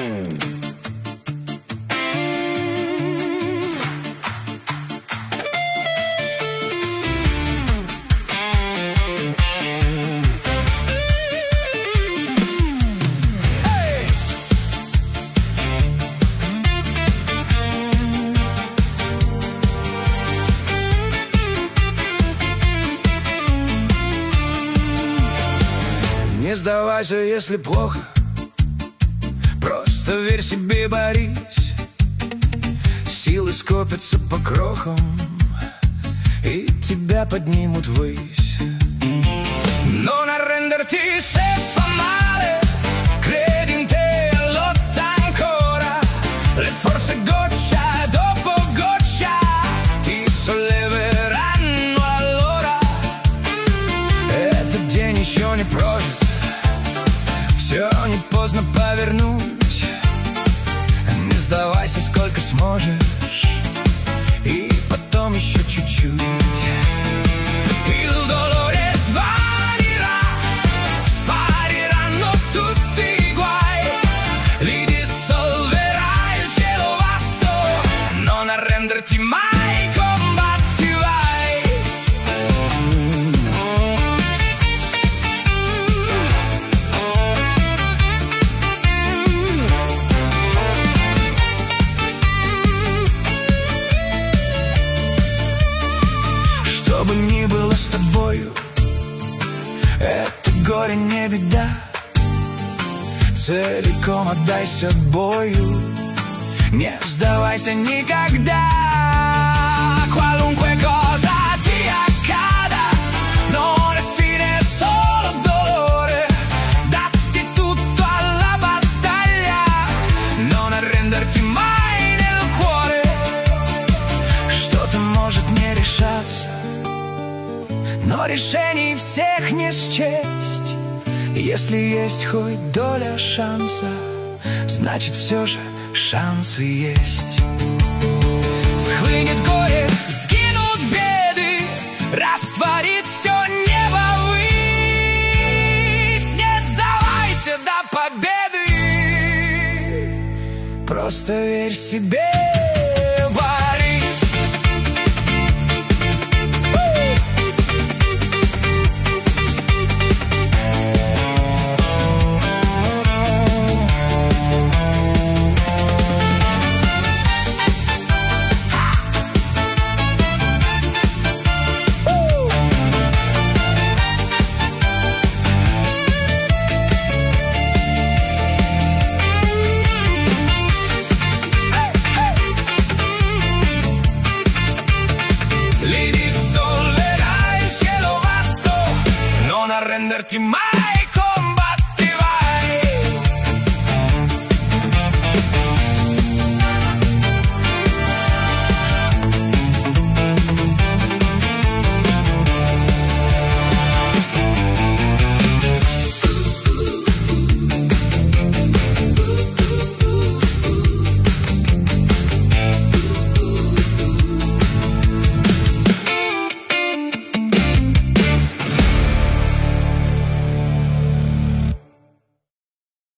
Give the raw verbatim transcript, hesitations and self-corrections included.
Не сдавайся, если плохо, просто верь себе, борись. Силы скопятся по крохам, и тебя поднимут ввысь. Non arrenderti se fa male, credi in te e lotta ancora. Le forze goccia dopo goccia ti solleveranno allora. Этот день еще не прожит, все не поздно повернуть. Не сдавайся, сколько сможешь, и потом еще чуть-чуть. Il dolore svanirà, spariranno tutti i guai, li dissolverà il cielo vasto. Non arrenderti mai, combatti, vai. Что бы ни было с тобою, это горе не беда. Целиком отдайся бою, не сдавайся никогда. Qualunque cosa ti accada, non è fine, è solo dolore. Datti tutto alla battaglia, non arrenderti mai nel cuore. Что-то может не решаться, но решений всех не счесть. Если есть хоть доля шанса, значит все же шансы есть. Схлынет горе, сгинут беды, растворит все небо ввысь. Не сдавайся до победы, просто верь себе, борись. Li dissolverà il cielo vasto, non arrenderti mai.